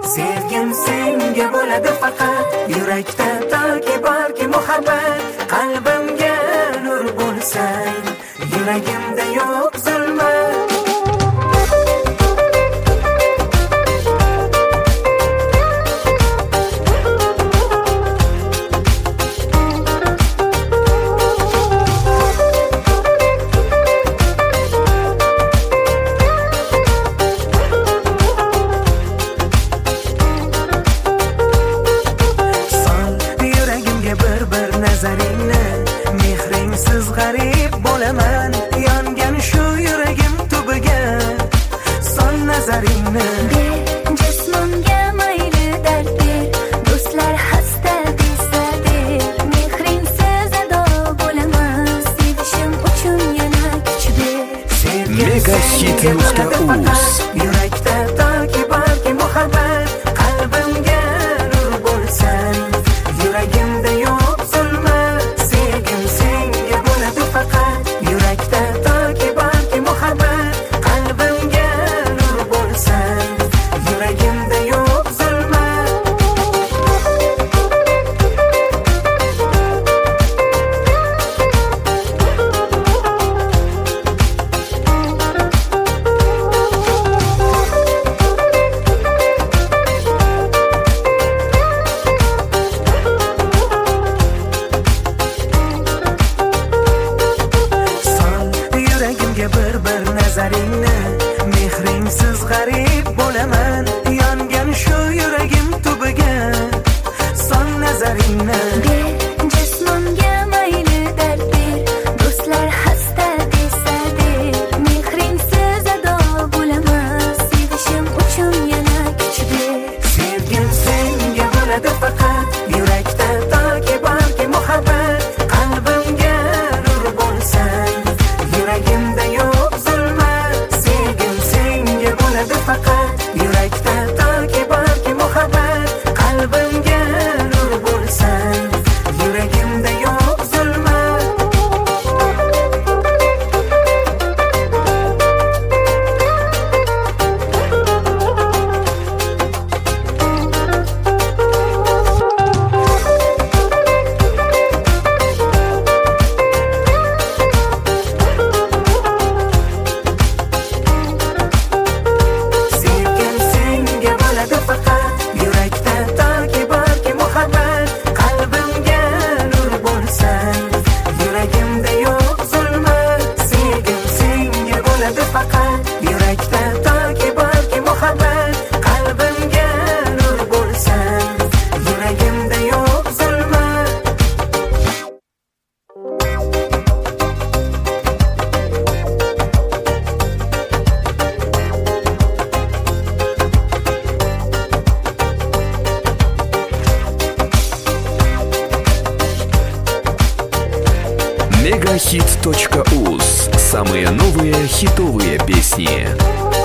Sevgim senga bo'ladi faqat, yurakda toki borki muhabbat. Qalbimga nur bo'lsang, yuragimda yo'q zulmat. Mehringsiz g'arib bo'laman, yongan shu yuragim tubiga. Son nazaringni jismimga mayli dard ber, do'stlar xasta desa der. Mehringsiz ado bo'laman, sevishim uchun yana kuch ber. Megahit.uz yurakda toki borki muhabbat. Qalbimga nur bo'lsang, yuragimda yo'q zulmat. Sevgim senga bo'ladi faqat, yurakda toki borki muhabbat. Qalbimga nur bo'lsang, yuragimda yo'q zulmat. Bir nazaringni, mehringsiz g'arib bo'laman, yongan shu yuragim tubiga. Son nazaringni jismimga mayli dard ber, do'stlar xasta desa der. Mehringsiz ado bo'laman, sevishim uchun yana kuch ber. Sevgim senga bo'ladi faqat, yurakda toki borki muhabbat. Qalbimga nur bo'lsang, yuragimda yo'q zulmat. Sevgim senga bo'ladi faqat, yurakda toki borki muhabbat. Qalbimga nur bo'lsang, yuragimda yo'q zulmat. Sevgim senga bo'ladi faqat, yurakda toki borki muhabbat. Qalbimga nur bo'lsang, yuragimda yo'q zulmat. Sevgim senga bo'ladi faqat, yurakda toki borki muhabbat. Qalbimga nur bo'lsang, yuragimda yo'q zulmat. Megahit.uz. Самые новые хитовые песни.